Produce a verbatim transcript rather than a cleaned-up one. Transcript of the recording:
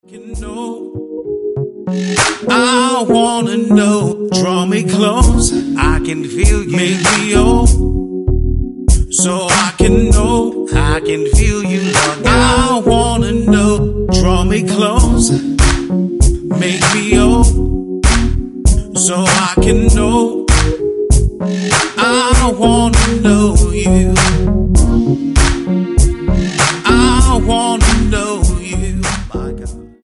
can know. I wanna know. Draw me close. I can feel you. Make me old. So I can know. I can feel you. Love. I wanna know. Draw me close. Make me old. So I can know. I wanna know you.